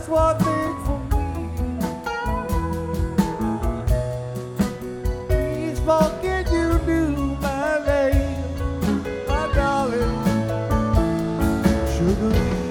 just one thing for me. Please, what can you do, my lady, my darling, sugar?